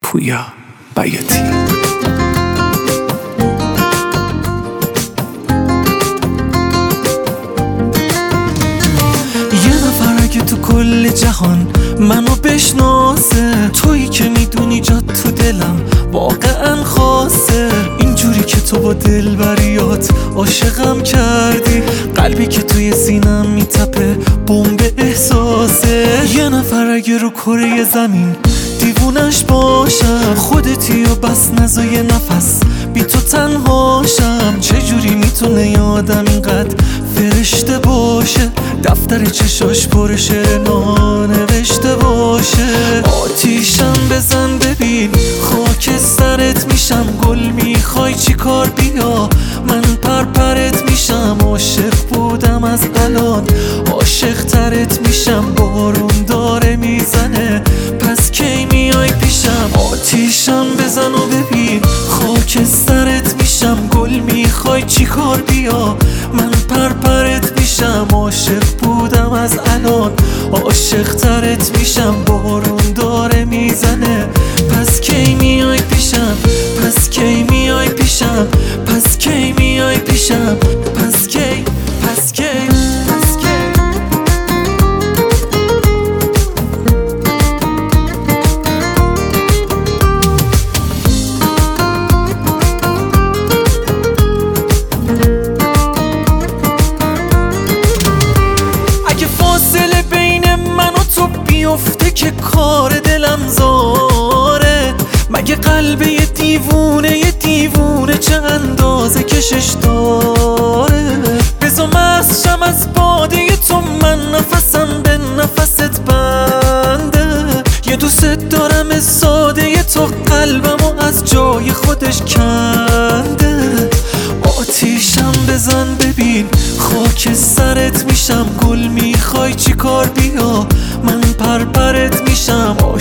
پویا بیاتی. اگه تو کل جهان منو بشناسه، تویی که میدونی جات تو دلم واقعا خاصه. اینجوری که تو با دلبریات عاشقم کردی، قلبی که توی سینم میتپه بمب احساسه. یه نفر اگه رو کره زمین دیوونش باشم، خودتی و بس نزا یه نفس بی تو تنهاشم. چجوری میتونه یه آدم اینقدر فرشته باشه، دفتر چشاش پر شعر نانوشته باشه. آتیشم بزن ببین خاک سرت میشم، گل میخوای چی کار بیا من پرپرت میشم. عاشق بودم از الان عاشق ترت میشم، بارون داره میزنه پس کی میای پیشم. آتیشم بزن و ببین خاک سرت میشم، گل میخوای چی کار بیا من پرپرت میشم. عاشق بودم از الان عاشق ترت میشم، بارون داره میزنه پس کی میای پیشم، پس کی میای پیشم، پس کی میای پیشم، پس کی پس کی پس کی. فاصله بین من و تو بیفته که کار دلم زاره، مگه قلب یه دیوونه چه اندازه کشش داره. بزا مست شم از باده تو، من نفسم به نفست بنده. یه دوست دارم ساده تو، قلبمو از جای خودش کنده. آتیشم بزن ببین خاک سرت میشم، گل میخوای چی کار بیا من پرپرت میشم.